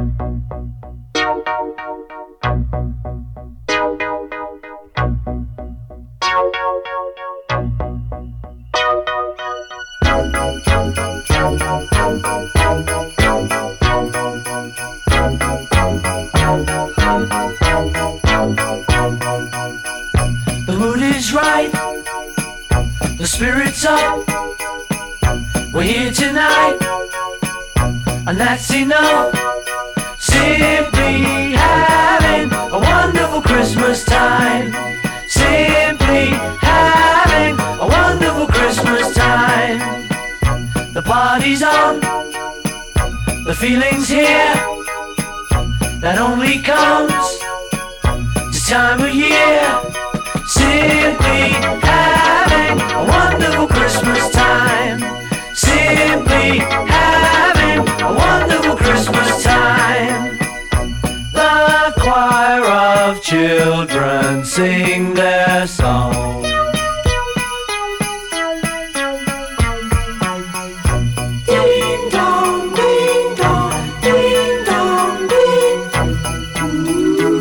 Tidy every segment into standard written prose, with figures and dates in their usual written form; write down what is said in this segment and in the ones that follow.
The mood is right, the spirit's up. We're here tonight, and that's enough. Simply having a wonderful Christmas time. Simply having a wonderful Christmas time. The party's on, the feeling's here. That only comes this time of year. Simply having a wonderful Christmas time. Simply having a wonderful Christmas time. The choir of children sing their song. Ding dong, ding dong, ding dong, ding.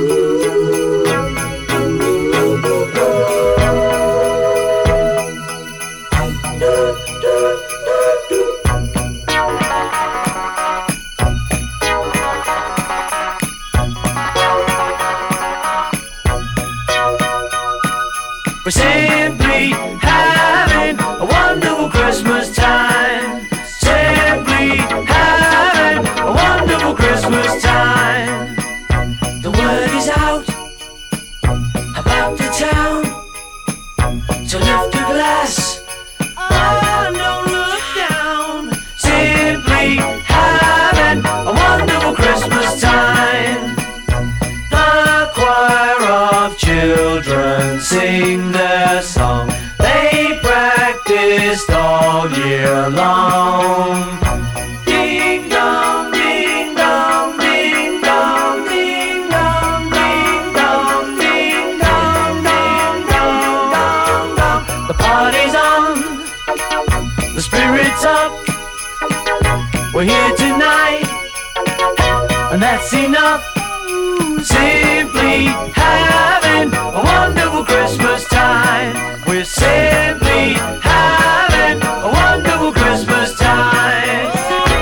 We're simply having a wonderful Christmas time. Simply having a wonderful Christmas time. The word is out about the town to lift a glass. Oh, don't look down. Simply having a wonderful Christmas time. The choir of children sing their song. They practiced all year long. Ding dong, ding dong, ding dong, ding dong, ding dong, ding dong, ding dong, dong, dong. The party's on, the spirit's up. We're here tonight, and that's enough. Simply having a wonderful Christmas time. We're simply having a wonderful Christmas time.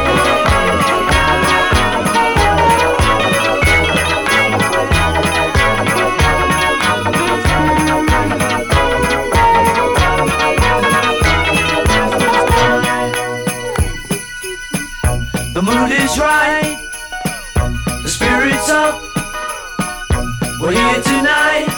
The mood is right, the spirit's up. We're here tonight,